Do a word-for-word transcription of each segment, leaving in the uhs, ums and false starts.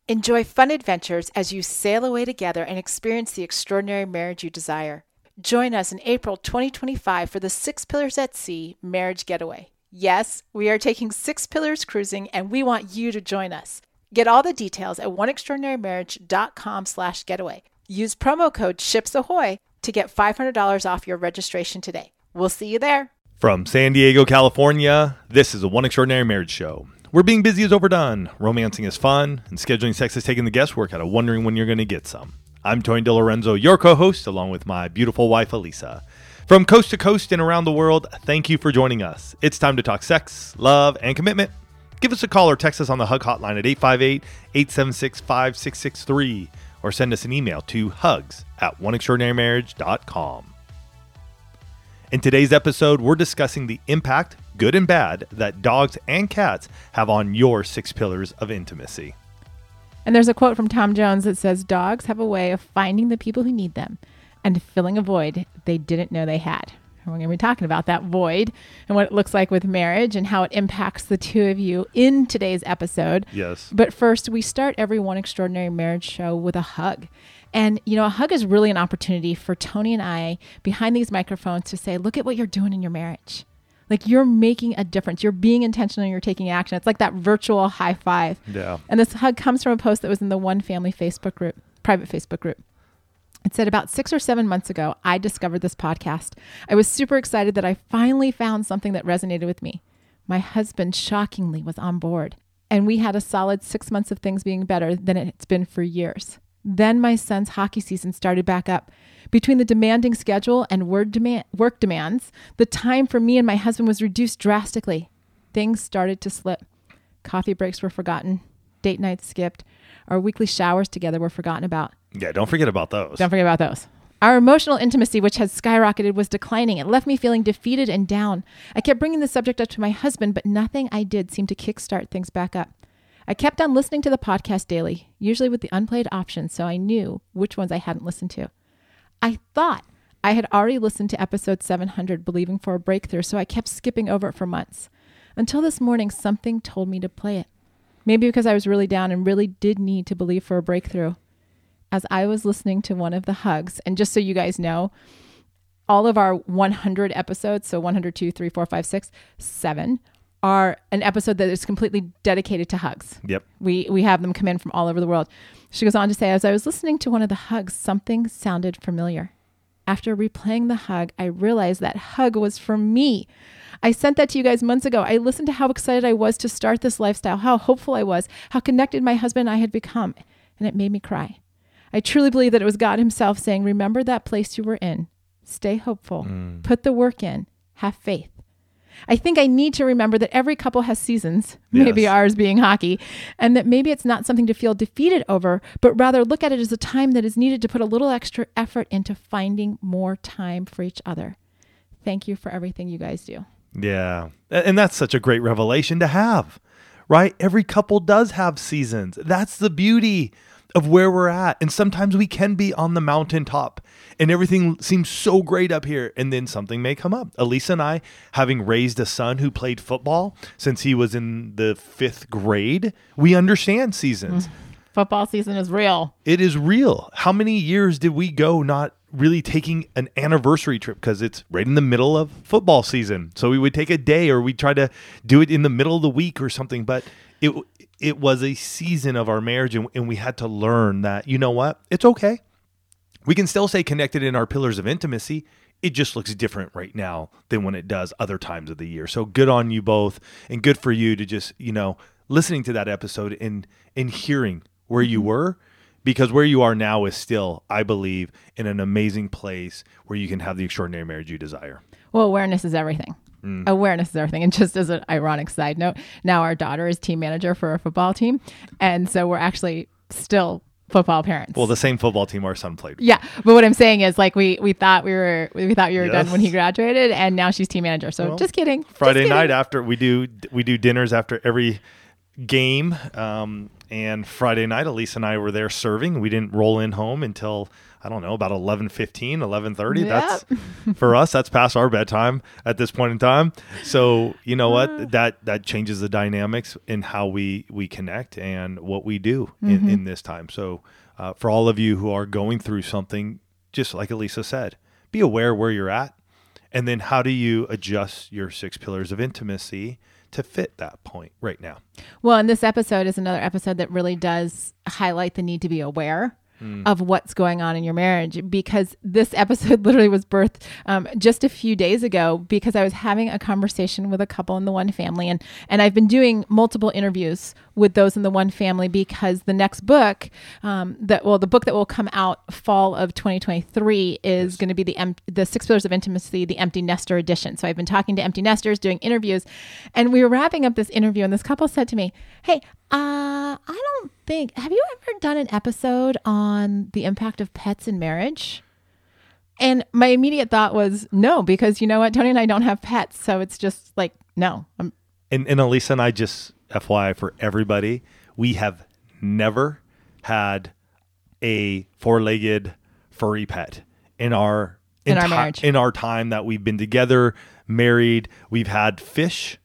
Enjoy fun adventures as you sail away together and experience the extraordinary marriage you desire. Join us in April twenty twenty-five for the Six Pillars at Sea Marriage Getaway. Yes, we are taking Six Pillars cruising, and we want you to join us. Get all the details at oneextraordinarymarriage.com slash getaway. Use promo code SHIPSAHOY to get five hundred dollars off your registration today. We'll see you there. From San Diego, California, this is a One Extraordinary Marriage show. Where being busy is overdone, romancing is fun, and scheduling sex is taking the guesswork out of wondering when you're going to get some. I'm Tony DeLorenzo, your co-host, along with my beautiful wife, Elisa. From coast to coast and around the world, thank you for joining us. It's time to talk sex, love, and commitment. Give us a call or text us on the Hug hotline at eight five eight, eight seven six, five six six three or send us an email to hugs at one extraordinary marriage dot com. In today's episode, we're discussing the impact, good and bad, that dogs and cats have on your six pillars of intimacy. And there's a quote from Tom Jones that says, dogs have a way of finding the people who need them and filling a void they didn't know they had. And we're going to be talking about that void and what it looks like with marriage and how it impacts the two of you in today's episode. Yes. But first, we start every One Extraordinary Marriage show with a hug. And, you know, a hug is really an opportunity for Tony and I behind these microphones to say, look at what you're doing in your marriage. Like, you're making a difference. You're being intentional. You're taking action. It's like that virtual high five. Yeah. And this hug comes from a post that was in the One Family Facebook group, private Facebook group. It said, about six or seven months ago, I discovered this podcast. I was super excited that I finally found something that resonated with me. My husband shockingly was on board, and we had a solid six months of things being better than it's been for years. Then my son's hockey season started back up. Between the demanding schedule and word demand, work demands, the time for me and my husband was reduced drastically. Things started to slip. Coffee breaks were forgotten. Date nights skipped. Our weekly showers together were forgotten about. Yeah, don't forget about those. Don't forget about those. Our emotional intimacy, which had skyrocketed, was declining. It left me feeling defeated and down. I kept bringing the subject up to my husband, but nothing I did seemed to kickstart things back up. I kept on listening to the podcast daily, usually with the unplayed option, so I knew which ones I hadn't listened to. I thought I had already listened to episode seven hundred, Believing for a Breakthrough, so I kept skipping over it for months. Until this morning, something told me to play it. Maybe because I was really down and really did need to believe for a breakthrough. As I was listening to one of the hugs, and just so you guys know, all of our one hundred episodes, so one hundred two, three, four, five, six, seven, are an episode that is completely dedicated to hugs. Yep. We we have them come in from all over the world. She goes on to say, as I was listening to one of the hugs, something sounded familiar. After replaying the hug, I realized that hug was for me. I sent that to you guys months ago. I listened to how excited I was to start this lifestyle, how hopeful I was, how connected my husband and I had become, and it made me cry. I truly believe that it was God himself saying, remember that place you were in. Stay hopeful. Mm. Put the work in. Have faith. I think I need to remember that every couple has seasons, yes. maybe ours being hockey, and that maybe it's not something to feel defeated over, but rather look at it as a time that is needed to put a little extra effort into finding more time for each other. Thank you for everything you guys do. Yeah. And that's such a great revelation to have, right? Every couple does have seasons. That's the beauty of where we're at. And sometimes we can be on the mountaintop and everything seems so great up here. And then something may come up. Elisa and I, having raised a son who played football since he was in the fifth grade, we understand seasons. Football season is real. It is real. How many years did we go not really taking an anniversary trip because it's right in the middle of football season? So we would take a day or we'd try to do it in the middle of the week or something. But it it was a season of our marriage, and, and we had to learn that, you know what? It's okay. We can still stay connected in our pillars of intimacy. It just looks different right now than when it does other times of the year. So good on you both, and good for you to just, you know, listening to that episode and, and hearing where you were, because where you are now is still, I believe, in an amazing place where you can have the extraordinary marriage you desire. Well, awareness is everything. Mm. Awareness is everything. And just as an ironic side note, now our daughter is team manager for a football team. And so we're actually still football parents. Well, the same football team our son played with. Yeah. But what I'm saying is, like, we, we thought we were, we thought you were yes. done when he graduated, and now she's team manager. So well, just kidding. Friday just kidding. night after we do, we do dinners after every game. Um, and Friday night, Elise and I were there serving. We didn't roll in home until, I don't know, about eleven fifteen, eleven thirty. Yep. That's for us, that's past our bedtime at this point in time. So, you know what, that, that changes the dynamics in how we, we connect and what we do in, Mm-hmm. in this time. So, uh, for all of you who are going through something, just like Elisa said, be aware where you're at. And then how do you adjust your six pillars of intimacy to fit that point right now? Well, and this episode is another episode that really does highlight the need to be aware mm. of what's going on in your marriage, because this episode literally was birthed um, just a few days ago because I was having a conversation with a couple in the One Family, and and I've been doing multiple interviews with those in the One Family because the next book, um, that well, the book that will come out fall of twenty twenty-three is yes. going to be the em- the Six Pillars of Intimacy, the Empty Nester edition. So I've been talking to empty nesters, doing interviews, and we were wrapping up this interview, and this couple said to me, "Hey, uh, I don't think have you ever done an episode on the impact of pets in marriage?" And my immediate thought was no, because you know what, Tony and I don't have pets, so it's just like no. I'm- and and Elisa and I just. F Y I for everybody, we have never had a four-legged furry pet in our in enti- our marriage. In our time that we've been together, married. We've had fish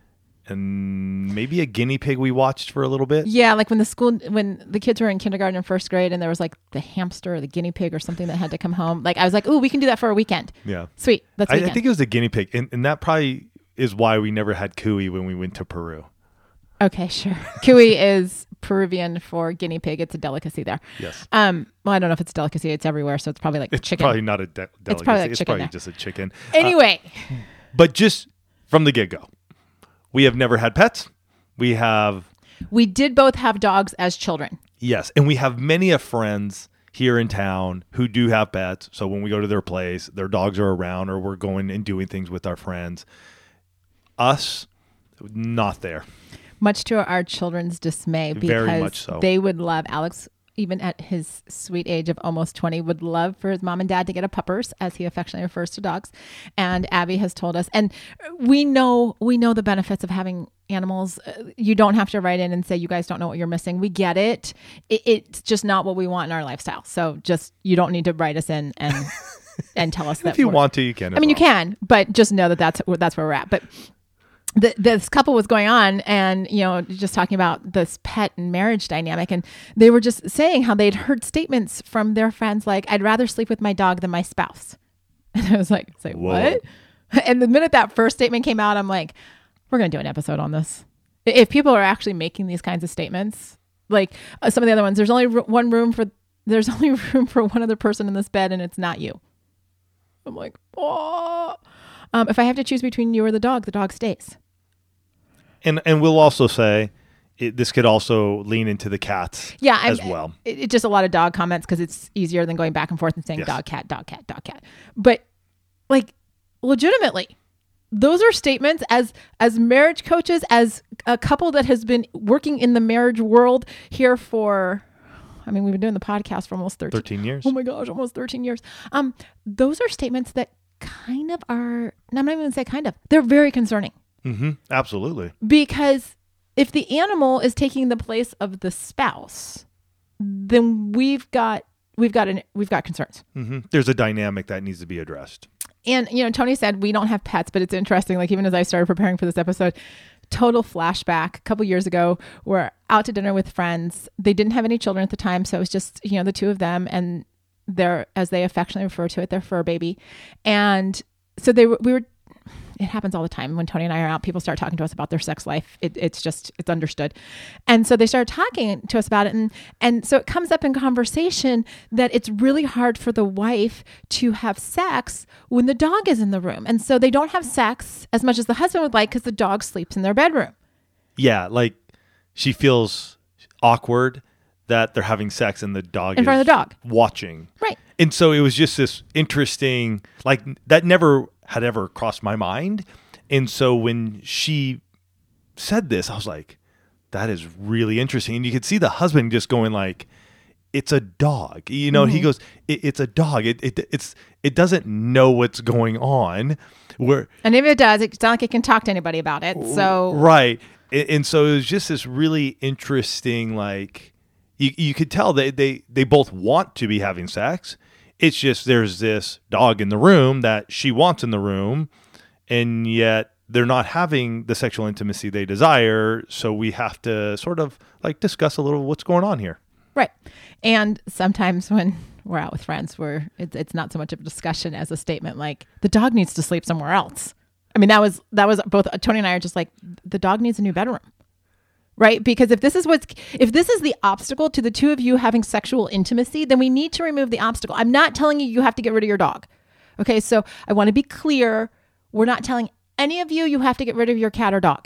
and maybe a guinea pig we watched for a little bit. Yeah, like when the school when the kids were in kindergarten and first grade, and there was like the hamster or the guinea pig or something that had to come home. Like I was like, "Ooh, we can do that for a weekend." Yeah, sweet. That's I, I think it was a guinea pig, and, and that probably is why we never had Cooey when we went to Peru. Okay, sure. Cooey is Peruvian for guinea pig. It's a delicacy there. Yes. Um. Well, I don't know if it's a delicacy. It's everywhere, so it's probably like it's chicken. Probably not a de- delicacy. It's probably like it's chicken probably there. just a chicken. Anyway. Uh, but just from the get-go, we have never had pets. We have... We did both have dogs as children. Yes, and we have many of friends here in town who do have pets. So when we go to their place, their dogs are around, or we're going and doing things with our friends. Us, not there. Much to our children's dismay, because Very much so. They would love Alex, even at his sweet age of almost twenty, would love for his mom and dad to get a puppers, as he affectionately refers to dogs. And Abby has told us, and we know we know the benefits of having animals. You don't have to write in and say you guys don't know what you're missing. We get it. it it's just not what we want in our lifestyle. So just you don't need to write us in and and tell us that. If you want to, you can. I mean, well. You can, but just know that that's that's where we're at. But The, this couple was going on and, you know, just talking about this pet and marriage dynamic. And they were just saying how they'd heard statements from their friends like, "I'd rather sleep with my dog than my spouse." And I was like, say, what? And the minute that first statement came out, I'm like, we're going to do an episode on this. If people are actually making these kinds of statements, like uh, some of the other ones, there's only r- one room for, there's only room for one other person in this bed and it's not you. I'm like, oh, um, if I have to choose between you or the dog, the dog stays. And and we'll also say it, this could also lean into the cats yeah, as I'm, well. It, it just a lot of dog comments because it's easier than going back and forth and saying yes. dog, cat, dog, cat, dog, cat. But like legitimately, those are statements as as marriage coaches, as a couple that has been working in the marriage world here for, I mean, we've been doing the podcast for almost thirteen, thirteen years. Oh my gosh, almost thirteen years. Um, those are statements that kind of are, I'm not even going to say kind of, they're very concerning. Mm-hmm. Absolutely. Because if the animal is taking the place of the spouse, then we've got we've got an we've got concerns. Mm-hmm. There's a dynamic that needs to be addressed. And you know, Tony said we don't have pets, but it's interesting. Like even as I started preparing for this episode, total flashback. A couple years ago, we're out to dinner with friends. They didn't have any children at the time, so it was just you know the two of them and their, as they affectionately refer to it, their fur baby. And so they were we were. It happens all the time when Tony and I are out. People start talking to us about their sex life. It, it's just, it's understood. And so they started talking to us about it. And, and so it comes up in conversation that it's really hard for the wife to have sex when the dog is in the room. And so they don't have sex as much as the husband would like because the dog sleeps in their bedroom. Yeah. Like she feels awkward that they're having sex and the dog in is front of the dog watching. Right. And so it was just this interesting, like that never had ever crossed my mind. And so when she said this, I was like, that is really interesting. And you could see the husband just going like, it's a dog. You know, mm-hmm. he goes, it, it's a dog. It, it it's it doesn't know what's going on. Where and if it does, it's not like it can talk to anybody about it. So right, and, and so it was just this really interesting. Like you you could tell that they they both want to be having sex. It's just there's this dog in the room that she wants in the room, and yet they're not having the sexual intimacy they desire. So we have to sort of like discuss a little what's going on here. Right. And sometimes when we're out with friends, where it's, it's not so much of a discussion as a statement like the dog needs to sleep somewhere else. I mean, that was that was both Tony and I are just like, the dog needs a new bedroom. Right? Because if this is what's if this is the obstacle to the two of you having sexual intimacy, then we need to remove the obstacle. I'm not telling you you have to get rid of your dog. Okay, so I want to be clear. We're not telling any of you you have to get rid of your cat or dog.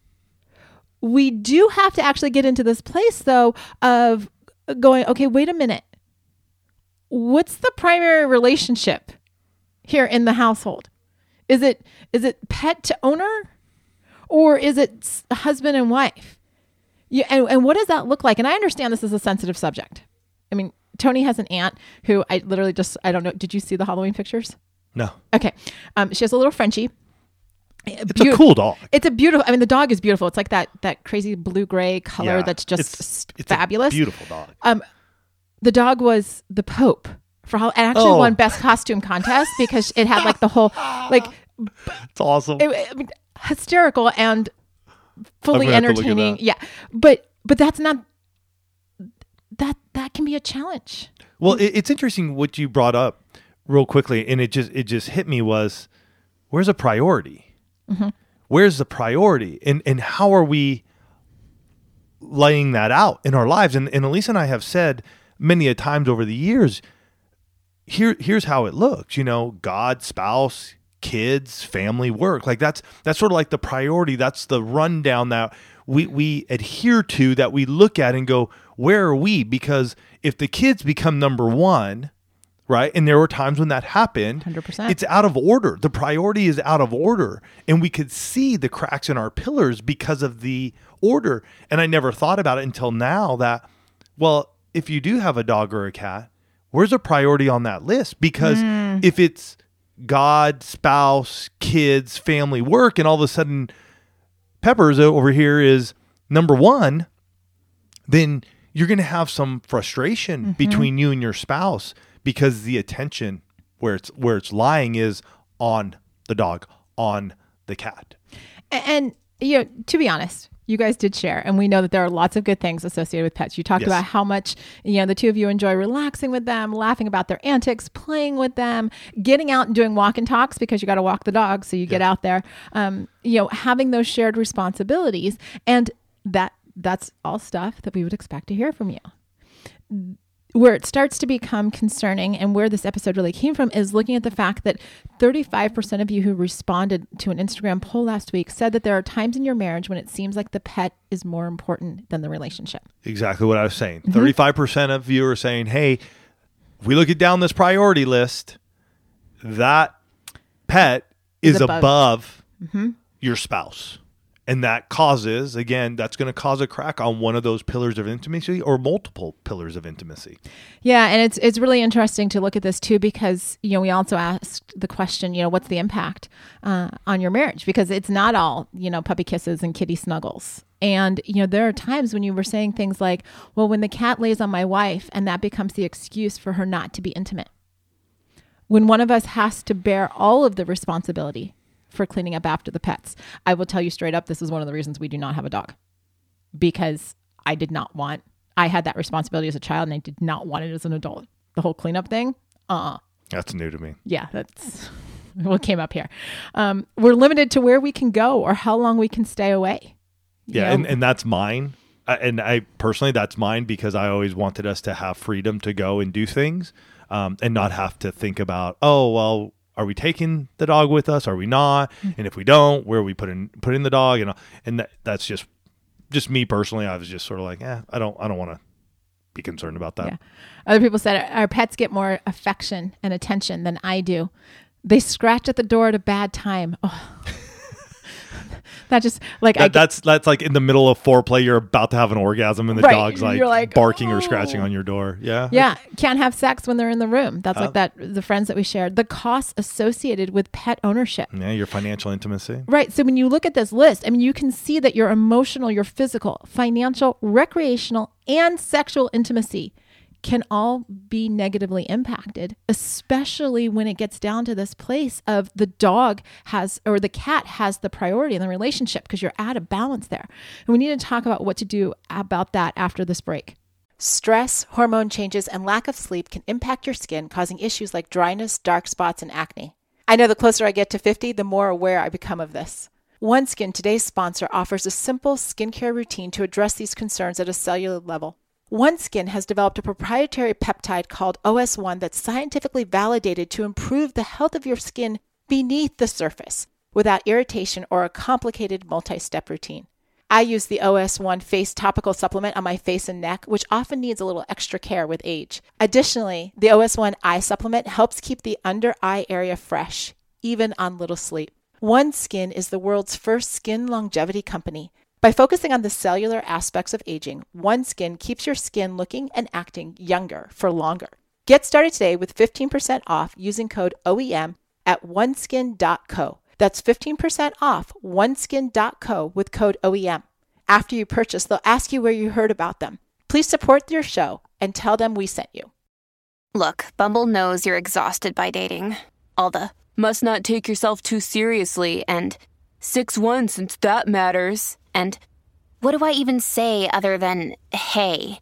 We do have to actually get into this place, though, of going, okay, wait a minute. What's the primary relationship here in the household? Is it is it pet to owner, or is it husband and wife? Yeah, and, and what does that look like? And I understand this is a sensitive subject. I mean, Tony has an aunt who I literally just, I don't know. Did you see the Halloween pictures? No. Okay. Um, she has a little Frenchie. It's Be- a cool dog. It's a beautiful, I mean, the dog is beautiful. It's like that that crazy blue-gray color yeah, that's just it's, it's fabulous. A beautiful dog. Um, the dog was the Pope for how, and actually oh. won best costume contest because it had like the whole, like. It's awesome. It, I mean, hysterical and fully entertaining. Yeah. But, but that's not, that, that can be a challenge. Well, it, it's interesting what you brought up real quickly. And it just, it just hit me was, where's a priority? Mm-hmm. Where's the priority? And, and how are we laying that out in our lives? And, and Elisa and I have said many a times over the years, here, here's how it looks, you know, God, spouse, kids, family, work. Like that's, that's sort of like the priority. That's the rundown that we, we adhere to, that we look at and go, where are we? Because if the kids become number one, right? And there were times when that happened, one hundred percent. It's out of order. The priority is out of order. And we could see the cracks in our pillars because of the order. And I never thought about it until now that, well, if you do have a dog or a cat, where's a priority on that list? Because mm. if it's God, spouse, kids, family, work, and all of a sudden Peppers over here is number one, then you're going to have some frustration mm-hmm. between you and your spouse because the attention where it's where it's lying is on the dog, on the cat. And, and you know, to be honest, you guys did share, and we know that there are lots of good things associated with pets. You talked yes. about how much, you know, the two of you enjoy relaxing with them, laughing about their antics, playing with them, getting out and doing walk and talks because you got to walk the dog. So you yeah. get out there, um, you know, having those shared responsibilities. And that that's all stuff that we would expect to hear from you. Where it starts to become concerning and where this episode really came from is looking at the fact that thirty-five percent of you who responded to an Instagram poll last week said that there are times in your marriage when it seems like the pet is more important than the relationship. Exactly what I was saying. Mm-hmm. thirty-five percent of you are saying, hey, if we look it down this priority list, that pet is, is above, above mm-hmm. your spouse. And that causes, again, that's going to cause a crack on one of those pillars of intimacy or multiple pillars of intimacy. Yeah, and it's it's really interesting to look at this too because, you know, we also asked the question, you know, what's the impact uh, on your marriage? Because it's not all, you know, puppy kisses and kitty snuggles. And, you know, there are times when you were saying things like, well, when the cat lays on my wife and that becomes the excuse for her not to be intimate. When one of us has to bear all of the responsibility for cleaning up after the pets. I will tell you straight up, this is one of the reasons we do not have a dog. Because I did not want, I had that responsibility as a child and I did not want it as an adult. The whole cleanup thing, uh-uh. That's new to me. Yeah, that's what came up here. Um, we're limited to where we can go or how long we can stay away. Yeah, and, and that's mine. Uh, and I personally, that's mine because I always wanted us to have freedom to go and do things um, and not have to think about, oh, well, are we taking the dog with us? Are we not? Mm-hmm. And if we don't, where are we putting putting the dog? And and that, that's just just me personally. I was just sort of like, yeah, I don't I don't want to be concerned about that. Yeah. Other people said our pets get more affection and attention than I do. They scratch at the door at a bad time. Oh. that just like that, I, that's that's like in the middle of foreplay, you're about to have an orgasm and the right. dog's like, like barking oh. or scratching on your door. Yeah. Yeah. Can't have sex when they're in the room. That's uh, like that, the friends that we shared, the costs associated with pet ownership. Yeah. Your financial intimacy. Right. So when you look at this list, I mean, you can see that your emotional, your physical, financial, recreational, and sexual intimacy can all be negatively impacted, especially when it gets down to this place of the dog has, or the cat has the priority in the relationship because you're out of balance there. And we need to talk about what to do about that after this break. Stress, hormone changes, and lack of sleep can impact your skin, causing issues like dryness, dark spots, and acne. I know the closer I get to fifty, the more aware I become of this. OneSkin, today's sponsor, offers a simple skincare routine to address these concerns at a cellular level. OneSkin has developed a proprietary peptide called O S one that's scientifically validated to improve the health of your skin beneath the surface without irritation or a complicated multi-step routine. I use the O S one face topical supplement on my face and neck, which often needs a little extra care with age. Additionally, the O S one eye supplement helps keep the under eye area fresh, even on little sleep. OneSkin is the world's first skin longevity company. By focusing on the cellular aspects of aging, OneSkin keeps your skin looking and acting younger for longer. Get started today with fifteen percent off using code O E M at oneskin dot co. That's fifteen percent off oneskin dot co with code O E M. After you purchase, they'll ask you where you heard about them. Please support your show and tell them we sent you. Look, Bumble knows you're exhausted by dating. All the must not take yourself too seriously and six one since that matters. And what do I even say other than, hey?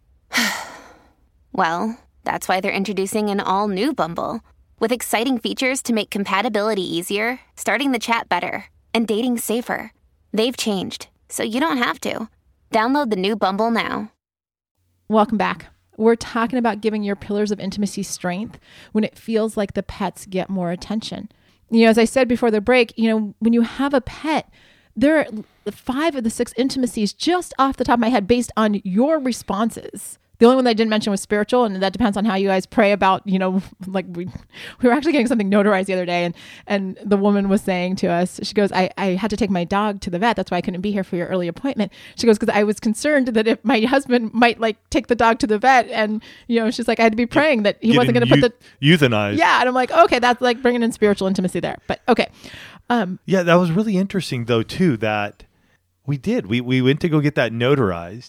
Well, that's why they're introducing an all-new Bumble, with exciting features to make compatibility easier, starting the chat better, and dating safer. They've changed, so you don't have to. Download the new Bumble now. Welcome back. We're talking about giving your pillars of intimacy strength when it feels like the pets get more attention. You know, as I said before the break, you know, when you have a pet, there are five of the six intimacies just off the top of my head based on your responses. The only one that I didn't mention was spiritual, and that depends on how you guys pray about, you know, like we we were actually getting something notarized the other day, and and the woman was saying to us, she goes, I, I had to take my dog to the vet. That's why I couldn't be here for your early appointment. She goes, because I was concerned that if my husband might like take the dog to the vet, and, you know, she's like, I had to be praying that he wasn't going to put the... Euthanize. Yeah, and I'm like, okay, that's like bringing in spiritual intimacy there. But okay. Um, yeah, that was really interesting, though, too, that we did. We we went to go get that notarized,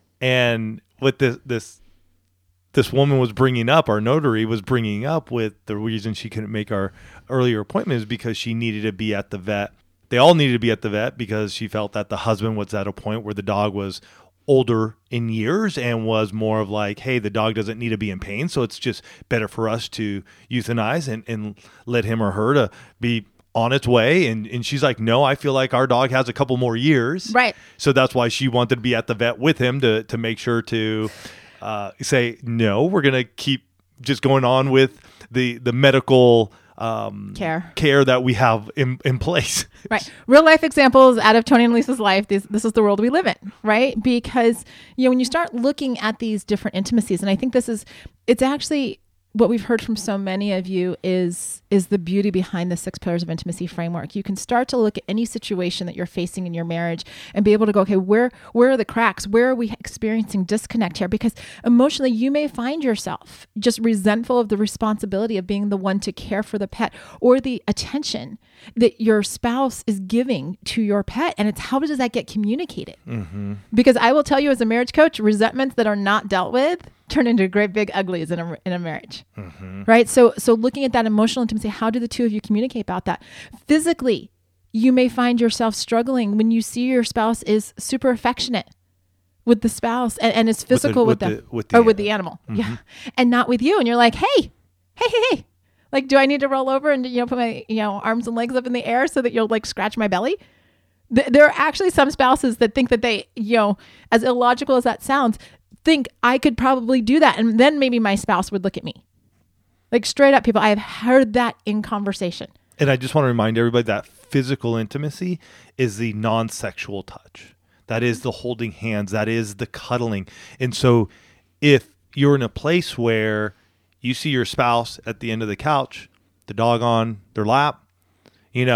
and with this this this woman was bringing up, our notary was bringing up with the reason she couldn't make our earlier appointment is because she needed to be at the vet. They all needed to be at the vet because she felt that the husband was at a point where the dog was older in years and was more of like, hey, the dog doesn't need to be in pain, so it's just better for us to euthanize and, and let him or her to be on its way. And, and she's like, no, I feel like our dog has a couple more years. Right. So that's why she wanted to be at the vet with him to, to make sure to uh, say, no, we're going to keep just going on with the, the medical um, care care that we have in, in place. Right. Real life examples out of Tony and Lisa's life. This, this is the world we live in, right? Because, you know, when you start looking at these different intimacies, and I think this is, it's actually what we've heard from so many of you is is the beauty behind the six pillars of intimacy framework. You can start to look at any situation that you're facing in your marriage and be able to go, okay, where where are the cracks? Where are we experiencing disconnect here? Because emotionally, you may find yourself just resentful of the responsibility of being the one to care for the pet or the attention that your spouse is giving to your pet. And it's how does that get communicated? Mm-hmm. Because I will tell you as a marriage coach, resentments that are not dealt with turn into great big uglies in a in a marriage, mm-hmm. right? So so looking at that emotional intimacy, how do the two of you communicate about that? Physically, you may find yourself struggling when you see your spouse is super affectionate with the spouse and, and is physical with, the, with, with them the, with the or animal. with the animal, mm-hmm. yeah, and not with you. And you're like, hey, hey, hey, hey, like, do I need to roll over and, you know, put my, you know, arms and legs up in the air so that you'll like scratch my belly? Th- there are actually some spouses that think that they, you know, as illogical as that sounds, think I could probably do that. And then maybe my spouse would look at me. Like straight up, people, I have heard that in conversation. And I just want to remind everybody that physical intimacy is the non-sexual touch. That is the holding hands. That is the cuddling. And so if you're in a place where you see your spouse at the end of the couch, the dog on their lap, you know,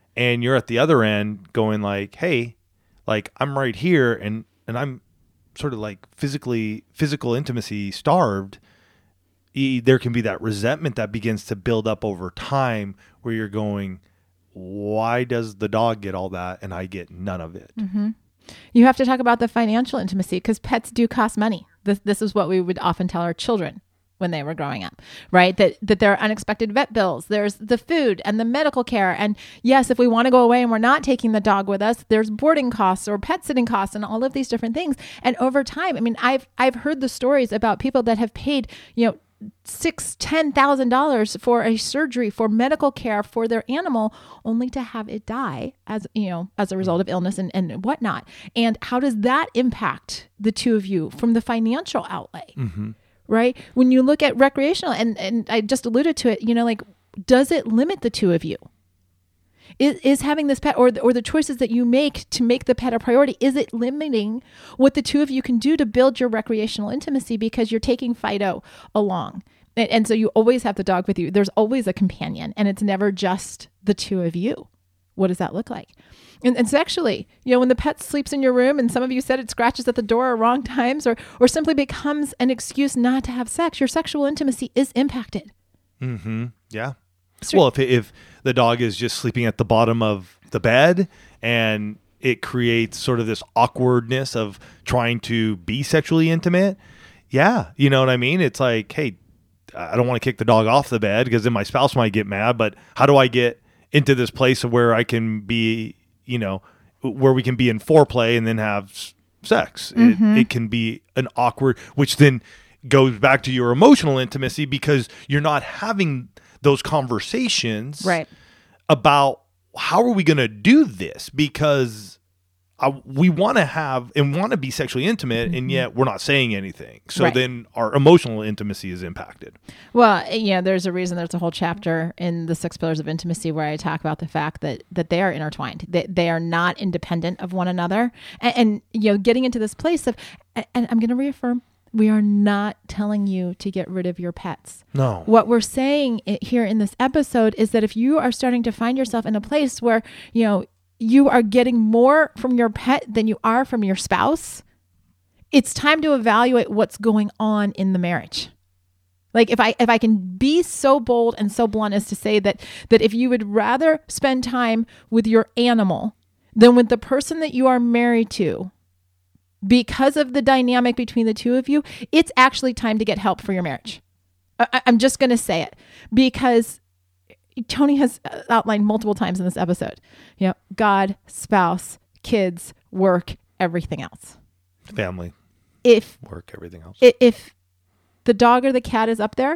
and you're at the other end going like, hey, like I'm right here and, and I'm sort of like physically, physical intimacy starved. E- there can be that resentment that begins to build up over time where you're going, why does the dog get all that and I get none of it? Mm-hmm. You have to talk about the financial intimacy because pets do cost money. This, this is what we would often tell our children when they were growing up, right? That that there are unexpected vet bills. There's the food and the medical care. And yes, if we want to go away and we're not taking the dog with us, there's boarding costs or pet sitting costs and all of these different things. And over time, I mean, I've I've heard the stories about people that have paid, you know, six, ten thousand dollars for a surgery, for medical care for their animal, only to have it die as you know, as a result of illness and, and whatnot. And how does that impact the two of you from the financial outlay? Mm-hmm. Right? When you look at recreational, and, and I just alluded to it, you know, like, does it limit the two of you? Is, is having this pet or the, or the choices that you make to make the pet a priority, is it limiting what the two of you can do to build your recreational intimacy because you're taking Fido along? And, and so you always have the dog with you. There's always a companion and it's never just the two of you. What does that look like? And, and sexually, you know, when the pet sleeps in your room and some of you said it scratches at the door at wrong times or or simply becomes an excuse not to have sex, your sexual intimacy is impacted. Mm-hmm. Yeah. Well, if if the dog is just sleeping at the bottom of the bed and it creates sort of this awkwardness of trying to be sexually intimate, yeah, you know what I mean? It's like, hey, I don't want to kick the dog off the bed because then my spouse might get mad, but how do I get into this place where I can be, you know, where we can be in foreplay and then have sex? Mm-hmm. It, it can be an awkward, which then goes back to your emotional intimacy because you're not having those conversations right. about how are we going to do this? Because I, we want to have and want to be sexually intimate, mm-hmm. and yet we're not saying anything. So right. then our emotional intimacy is impacted. Well, yeah, there's a reason. There's a whole chapter in the Six Pillars of Intimacy where I talk about the fact that that they are intertwined. They, they are not independent of one another. And, and, you know, getting into this place of, and I'm going to reaffirm, we are not telling you to get rid of your pets. No. What we're saying here in this episode is that if you are starting to find yourself in a place where, you know, you are getting more from your pet than you are from your spouse, it's time to evaluate what's going on in the marriage. Like if I if I can be so bold and so blunt as to say that that if you would rather spend time with your animal than with the person that you are married to, because of the dynamic between the two of you, it's actually time to get help for your marriage. I, I'm just going to say it because Tony has outlined multiple times in this episode, you know, God, spouse, kids, work, everything else. Family, if work, everything else. If the dog or the cat is up there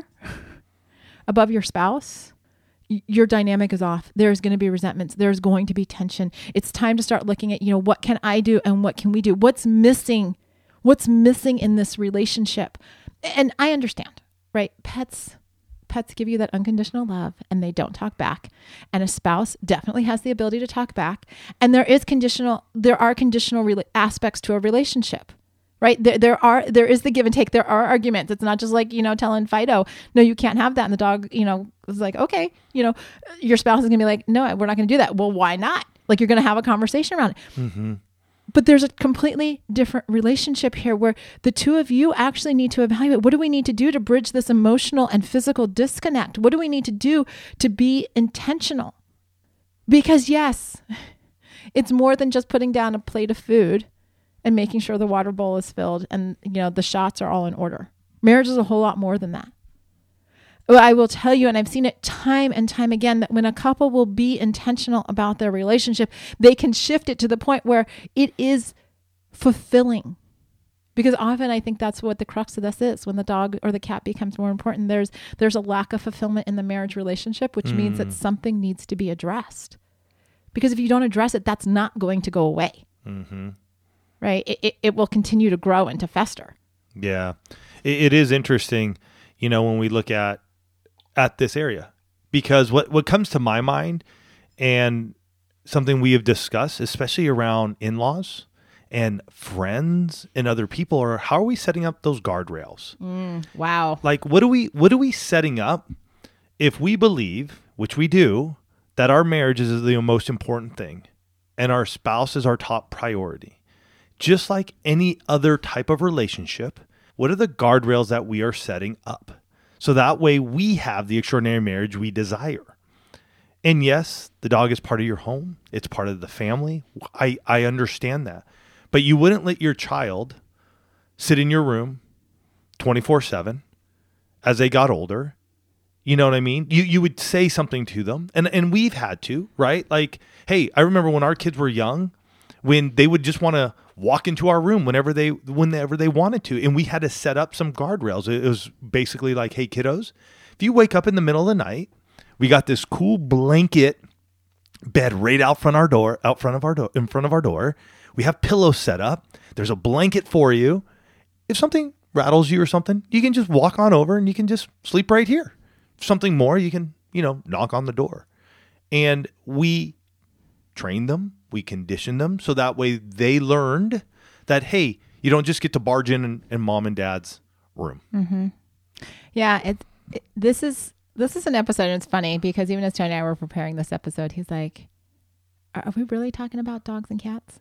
above your spouse, your dynamic is off. There's going to be resentments. There's going to be tension. It's time to start looking at, you know, what can I do and what can we do? What's missing? What's missing in this relationship? And I understand, right? Pets, pets give you that unconditional love and they don't talk back. And a spouse definitely has the ability to talk back. And there is conditional, there are conditional re- aspects to a relationship. Right. There, there are, there is the give and take. There are arguments. It's not just like, you know, telling Fido, no, you can't have that. And the dog, you know, is like, okay, you know, your spouse is gonna be like, no, we're not going to do that. Well, why not? Like you're going to have a conversation around it. Mm-hmm. But there's a completely different relationship here where the two of you actually need to evaluate, what do we need to do to bridge this emotional and physical disconnect? What do we need to do to be intentional? Because yes, it's more than just putting down a plate of food and making sure the water bowl is filled and, you know, the shots are all in order. Marriage is a whole lot more than that. Well, I will tell you, and I've seen it time and time again, that when a couple will be intentional about their relationship, they can shift it to the point where it is fulfilling. Because often I think that's what the crux of this is. When the dog or the cat becomes more important, there's there's a lack of fulfillment in the marriage relationship, which mm. means that something needs to be addressed. Because if you don't address it, that's not going to go away. Mm-hmm. Right? It, it it will continue to grow and to fester. Yeah. It, it is interesting, you know, when we look at at this area, because what, what comes to my mind and something we have discussed, especially around in-laws and friends and other people, are how are we setting up those guardrails? Mm, wow. Like, what do we, what are we setting up if we believe, which we do, that our marriage is the most important thing and our spouse is our top priority, just like any other type of relationship, what are the guardrails that we are setting up? So that way we have the extraordinary marriage we desire. And yes, the dog is part of your home. It's part of the family. I, I understand that. But you wouldn't let your child sit in your room twenty-four seven as they got older. You know what I mean? You you would say something to them. And, and we've had to, right? Like, hey, I remember when our kids were young, when they would just want to walk into our room whenever they whenever they wanted to. And we had to set up some guardrails. It was basically like, hey, kiddos, if you wake up in the middle of the night, we got this cool blanket bed right out front our door, out front of our door, in front of our door. We have pillows set up. There's a blanket for you. If something rattles you or something, you can just walk on over and you can just sleep right here. If something more, you can, you know, knock on the door. And we trained them, we conditioned them, so that way they learned that, hey, you don't just get to barge in in, in mom and dad's room. Mm-hmm. Yeah, it, it, this is this is an episode, and it's funny because even as Tony and I were preparing this episode, he's like, are, are we really talking about dogs and cats?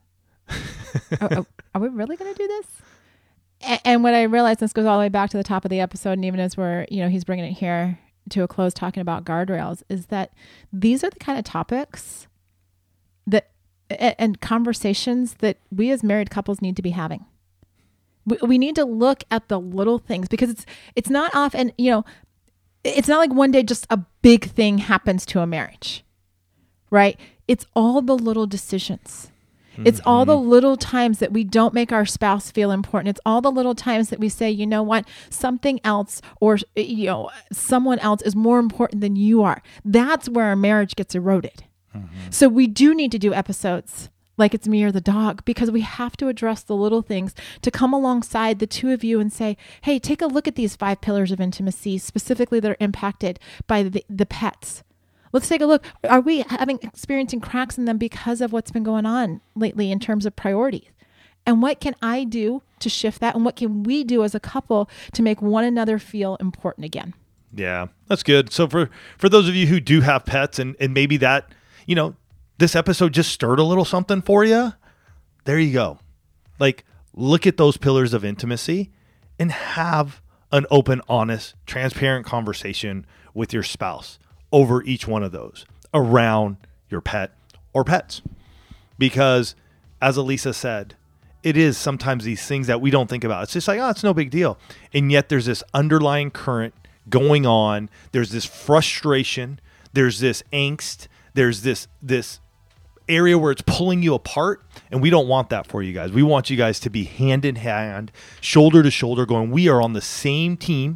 are, are, are we really going to do this? And, and what I realized, this goes all the way back to the top of the episode, and even as we're, you know, he's bringing it here to a close talking about guardrails, is that these are the kind of topics that and conversations that we as married couples need to be having. We, we need to look at the little things, because it's it's not often, you know, it's not like one day just a big thing happens to a marriage, right? It's all the little decisions. It's mm-hmm. all the little times that we don't make our spouse feel important. It's all the little times that we say, you know what, something else or, you know, someone else is more important than you are. That's where our marriage gets eroded. Mm-hmm. So we do need to do episodes like It's Me or the Dog, because we have to address the little things to come alongside the two of you and say, hey, take a look at these five pillars of intimacy, specifically that are impacted by the, the pets. Let's take a look. Are we having experiencing cracks in them because of what's been going on lately in terms of priorities? And what can I do to shift that? And what can we do as a couple to make one another feel important again? Yeah, that's good. So for, for those of you who do have pets and, and maybe that, you know, this episode just stirred a little something for you, there you go. Like, look at those pillars of intimacy and have an open, honest, transparent conversation with your spouse over each one of those around your pet or pets. Because as Elisa said, it is sometimes these things that we don't think about. It's just like, oh, it's no big deal. And yet there's this underlying current going on. There's this frustration. There's this angst. There's this, this area where it's pulling you apart. And we don't want that for you guys. We want you guys to be hand in hand, shoulder to shoulder, going, we are on the same team.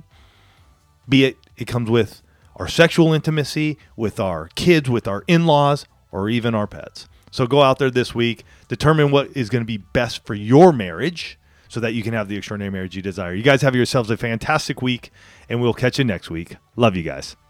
Be it, it comes with our sexual intimacy, with our kids, with our in-laws, or even our pets. So go out there this week, determine what is going to be best for your marriage so that you can have the extraordinary marriage you desire. You guys have yourselves a fantastic week, and we'll catch you next week. Love you guys.